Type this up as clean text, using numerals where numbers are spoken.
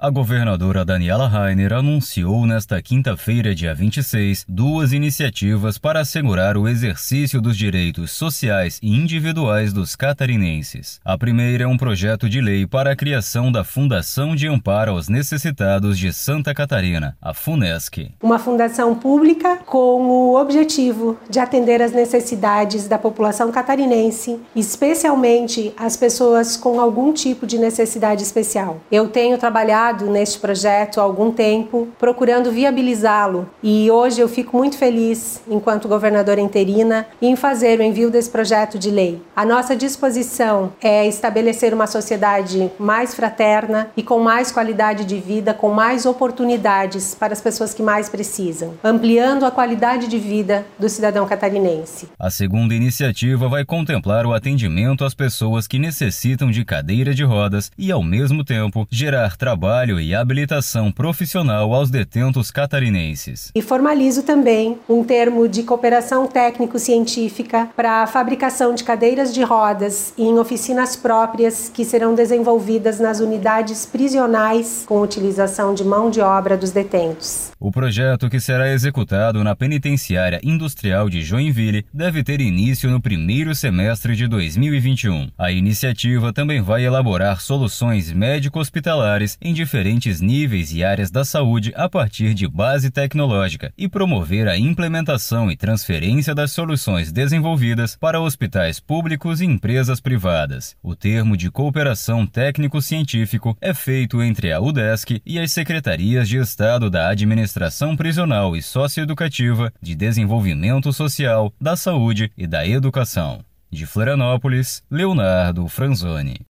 A governadora Daniela Rainer anunciou nesta quinta-feira, dia 26, duas iniciativas para assegurar o exercício dos direitos sociais e individuais dos catarinenses. A primeira é um projeto de lei para a criação da Fundação de Amparo aos Necessitados de Santa Catarina, a FUNESC. Uma fundação pública com o objetivo de atender às necessidades da população catarinense, especialmente as pessoas com algum tipo de necessidade especial. Eu tenho trabalhado neste projeto há algum tempo, procurando viabilizá-lo, e hoje eu fico muito feliz, enquanto governadora interina, em fazer o envio desse projeto de lei. A nossa disposição é estabelecer uma sociedade mais fraterna e com mais qualidade de vida, com mais oportunidades para as pessoas que mais precisam, ampliando a qualidade de vida do cidadão catarinense. A segunda iniciativa vai contemplar o atendimento às pessoas que necessitam de cadeira de rodas e, ao mesmo tempo, gerar trabalho e habilitação profissional aos detentos catarinenses. E formalizo também um termo de cooperação técnico-científica para a fabricação de cadeiras de rodas em oficinas próprias que serão desenvolvidas nas unidades prisionais com utilização de mão de obra dos detentos. O projeto, que será executado na Penitenciária Industrial de Joinville, deve ter início no primeiro semestre de 2021. A iniciativa também vai elaborar soluções médico-hospitalares em diferentes níveis e áreas da saúde a partir de base tecnológica e promover a implementação e transferência das soluções desenvolvidas para hospitais públicos e empresas privadas. O termo de cooperação técnico-científico é feito entre a UDESC e as Secretarias de Estado da Administração Prisional e Socioeducativa, de Desenvolvimento Social, da Saúde e da Educação. De Florianópolis, Leonardo Franzoni.